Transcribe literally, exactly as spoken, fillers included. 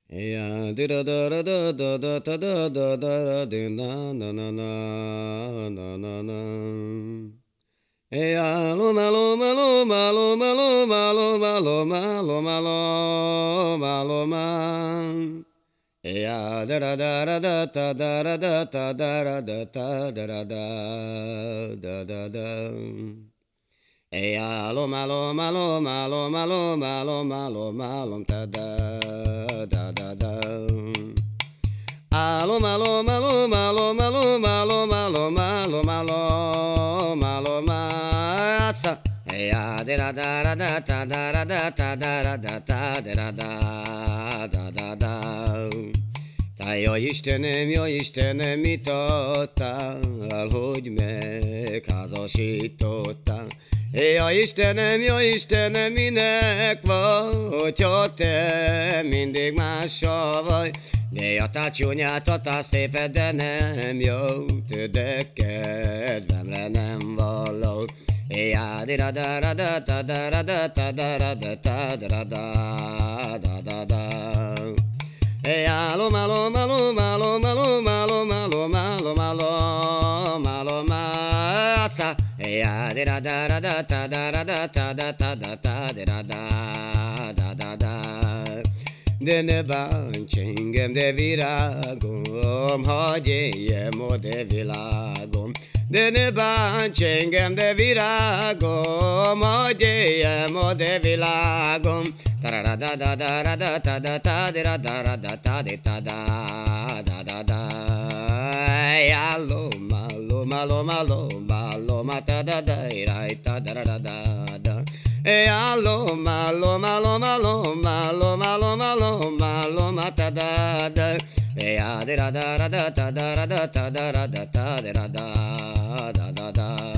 Ya di da da da da da da da da da da di na na na na na na na. Ya lo ma lo ma lo ma lo ma lo ma lo ma lo ma lo ma lo ma lo ma. Ya da da da da da da da da da da da da da da da da da da. Eya lo malo malo malo malo malo malo malo da da da da da. Alo malo malo malo malo malo malo malo malo malo masa. Eya da da da da da da da da da da da da da da da da da. Te jó Istenem, jó Istenem, mit adtál, hogy megházasítottál? Ja Istenem, jó Istenem, minek vagy, ha te mindig mással vagy? De a tácsonyát adtál szépet, de nem jó, de kedvemre nem való. Ja di da da da da da da da da da da da da da da da da da. Ya lo malo malo malo malo malo malo malo malo malo masa. Ya di da da da da da da da da da da da da da da da da da. De ne bánts engem, de virágom, hagyj éljem a de világom. De ne bánts engem, de virágom, hagyj éljem a de világom. Da da da da da da da da da da da da da da da da da da. Malo malo malo malo malo ma da da da da da da da da. Malo malo malo malo malo malo malo malo ma da da da. Ya da da da da da da da da da da da da da da da da.